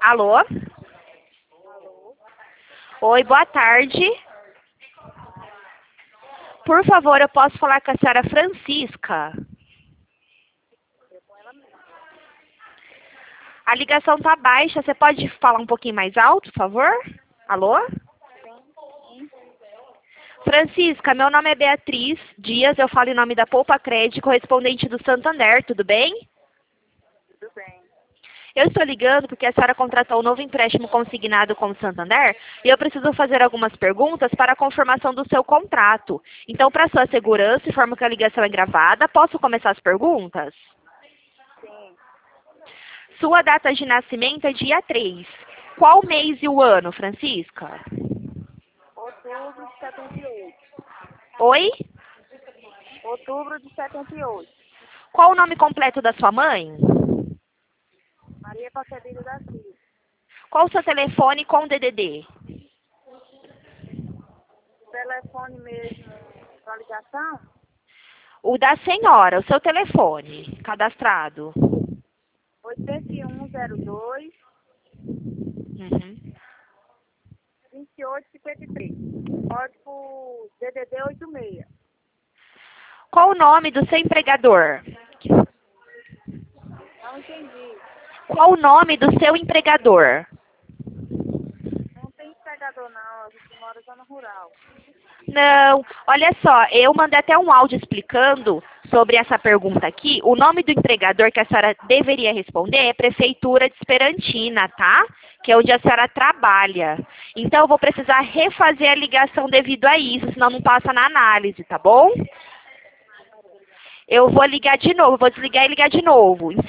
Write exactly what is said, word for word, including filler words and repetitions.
Alô? Oi, boa tarde. Por favor, eu posso falar com a senhora Francisca? A ligação tá baixa. Você pode falar um pouquinho mais alto, por favor? Alô? Francisca, meu nome é Beatriz Dias, eu falo em nome da Poupa Crédito, correspondente do Santander, tudo bem? Tudo bem. Eu estou ligando porque a senhora contratou um novo empréstimo consignado com o Santander e eu preciso fazer algumas perguntas para a confirmação do seu contrato. Então, para sua segurança, informo que a ligação é gravada. Posso começar as perguntas? Sim. Sua data de nascimento é dia três. Qual mês e o ano, Francisca? Outubro de setenta e oito. Oi? Outubro de setenta e oito. Qual o nome completo da sua mãe? Maria Concebida da Silva. Qual o seu telefone com D D D? Telefone mesmo para ligação? O da senhora, o seu telefone cadastrado. oito um zero dois, Uhum. vinte e oito cinquenta e três. Código D D D oitenta e seis. Qual o nome do seu empregador? Não entendi. Qual o nome do seu empregador? Não tem empregador não, a gente mora na zona rural. Não, olha só, eu mandei até um áudio explicando sobre essa pergunta aqui. O nome do empregador que a senhora deveria responder é Prefeitura de Esperantina, tá? Que é onde a senhora trabalha. Então eu vou precisar refazer a ligação devido a isso, senão não passa na análise, tá bom? Eu vou ligar de novo, vou desligar e ligar de novo.